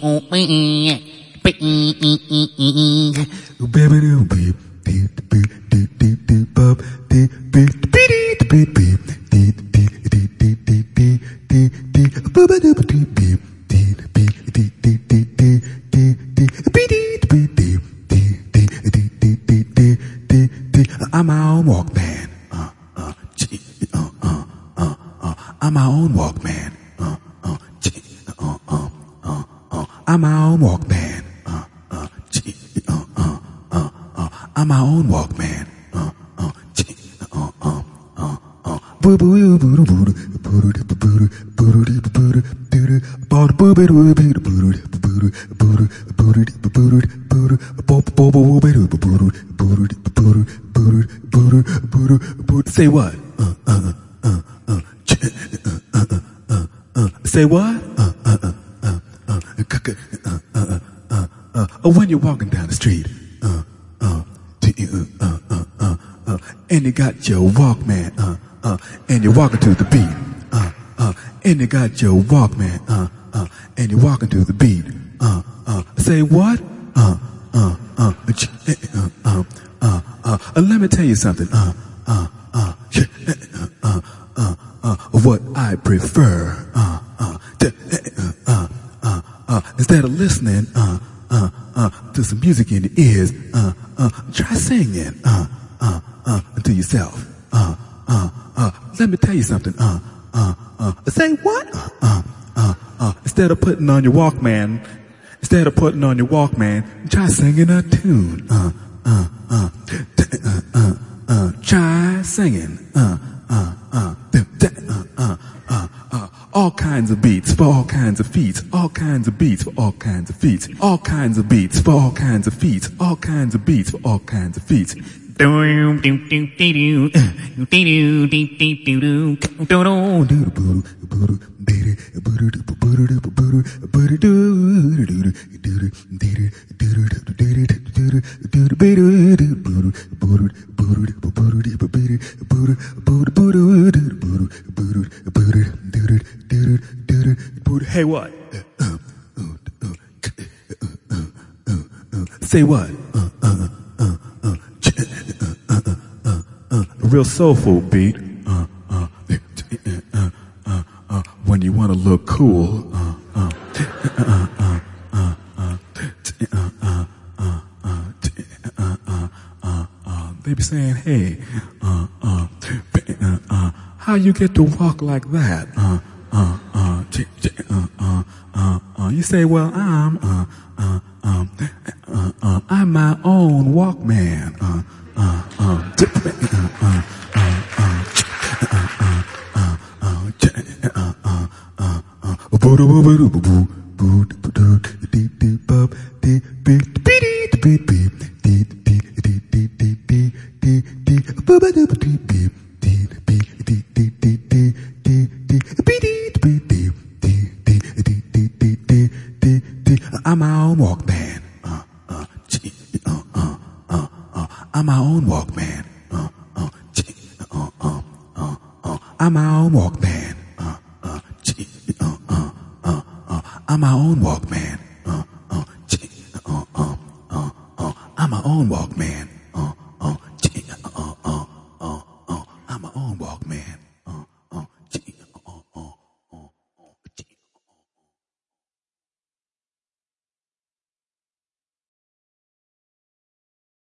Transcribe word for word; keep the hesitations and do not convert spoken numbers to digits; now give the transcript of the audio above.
I'm my own Walkman. Uh, uh, gee, uh, uh, uh, uh. I'm my own Walkman. Uh, uh, gee, uh, uh, uh, uh. I'm my own Walkman. Uh, uh, gee, uh, uh, uh, uh. I'm my own Walkman. Uh, uh, gee, uh, uh, uh, uh. Boo boo boo boo boo boo boo boo boo boo boo Say what? Uh, uh, uh, uh, uh, uh, uh, uh. Say what? Uh, uh, uh, uh, uh, uh, uh, uh, uh, uh. When you're walking down the street, uh, uh, uh, uh, uh, uh, and you got your Walkman, uh, uh, and you're walking to the beat, uh, uh, and you got your Walkman, uh, uh, and you're walking to the beat, uh, uh. Say what? Uh, uh, uh, uh, uh, uh, uh. Let me tell you something, uh, uh. Uh, uh, uh, uh, uh, what I prefer, uh, uh, to, uh, uh, uh, uh, instead of listening, uh, uh, uh, to some music in the ears, uh, uh, try singing, uh, uh, uh, to yourself, uh, uh, uh, let me tell you something, uh, uh, uh, say what? Uh, uh, uh, uh, instead of putting on your Walkman, instead of putting on your Walkman, try singing a tune, uh, uh, uh, uh, uh, Uh, try singing, uh, uh, uh, uh, uh, uh, uh, all kinds of beats for all kinds of feet, all kinds of beats for all kinds of feet, all kinds of beats for all kinds of feet, all kinds of beats for all kinds of feet. Hey, what? Say what? Uh, uh, uh, uh, uh, uh, uh, uh, a real soulful beat. Uh, uh, uh, uh, uh, when you want to look cool. Uh, uh, uh, uh, uh, uh, uh, uh, uh, uh, uh, uh, uh, they be saying, hey, uh, uh, uh, uh, how you get to walk like that? Uh, uh, uh, uh, uh, uh, uh, you say, well, I'm, uh, uh, um, uh, uh, I'm my own Walkman. Uh, uh, uh, uh, I'm my own Walkman. Uh, uh, uh, uh, uh, uh, I'm my own Walkman. Uh, uh, uh, uh, uh, uh, I'm my own Walkman. Uh, uh, uh, uh, uh, uh, I'm my own Walkman. Uh, uh, uh, uh, uh, uh, I'm my own Walkman.